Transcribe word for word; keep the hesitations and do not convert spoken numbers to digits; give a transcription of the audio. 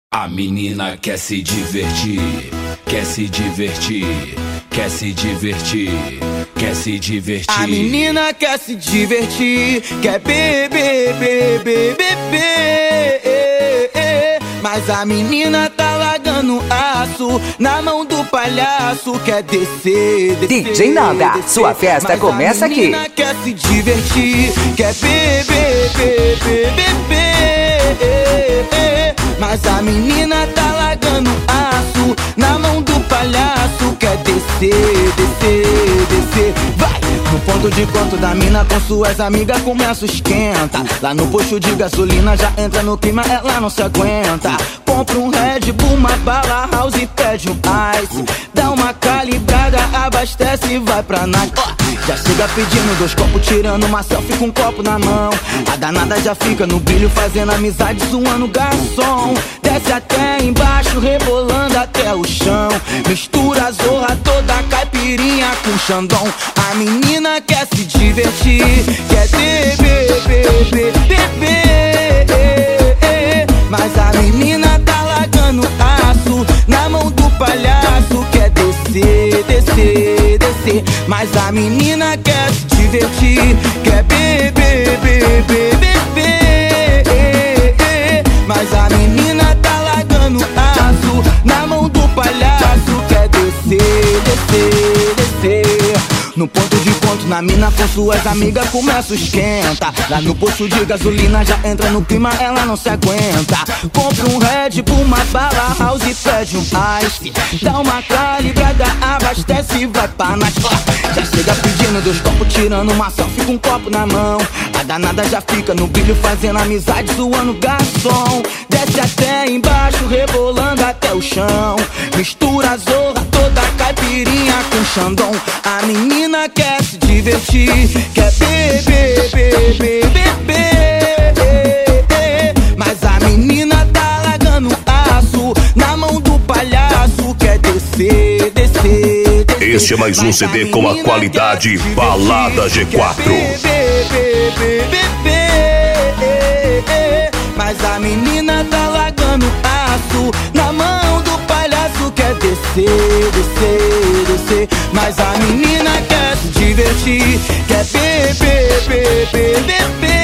A menina quer se divertir, quer se divertir, quer se divertir, quer se divertir. A menina quer se divertir, quer beber, beber, beber. Mas a menina tá largando aço na mão do palhaço, quer descer, descer. D J Nanda, descer. Sua festa Mas começa aqui. A menina quer se divertir, quer beber, beber, beber. Mas a menina tá largando aço na mão do palhaço, quer descer, descer, descer. Vai! No ponto de encontro da mina com suas amigas começa o esquenta. Lá no posto de gasolina já entra no clima, ela não se aguenta. Compra um Red Bull, uma bala house e pede um ice. Dá uma calibrada, abastece e vai pra night. Já chega pedindo dois copos, tirando uma selfie com um copo na mão. A danada já fica no brilho, fazendo amizade, zoando o garçom. Desce até embaixo, rebolando até o chão. Mistura a zorra toda, caipirinha com xandão. A menina quer se divertir, quer beber, beber, beber. Mas a menina tá largando aço na mão do palhaço, quer descer, descer, descer. Mas a menina quer se divertir, quer beber, beber, beber. Mas a menina tá largando aço na mão do palhaço, quer descer, descer, descer. No ponto de ponto, na mina com suas amigas começa o esquenta. Lá no posto de gasolina já entra no clima, ela não se aguenta. Compra um Red Bull, uma bala house e pede um ice. Dá uma calibrada, abastece e vai pra night. Já chega pedindo dois copos, tirando uma selfie com um copo na mão. A danada já fica no brilho, fazendo amizade, zoando o garçom. Desce até embaixo, rebolando até o chão. Mistura a zorra toda, caipirinha com xandão. A menina quer se divertir, quer beber, beber, beber. Mas a menina tá largando aço na mão do palhaço, quer descer, descer, descer. Este é mais um C D com a qualidade Balada G quatro. Beber, beber, beber. Mas a menina tá largando aço na mão do palhaço, quer descer, descer, descer. Mas a menina quer se divertir, quer beber, beber, beber.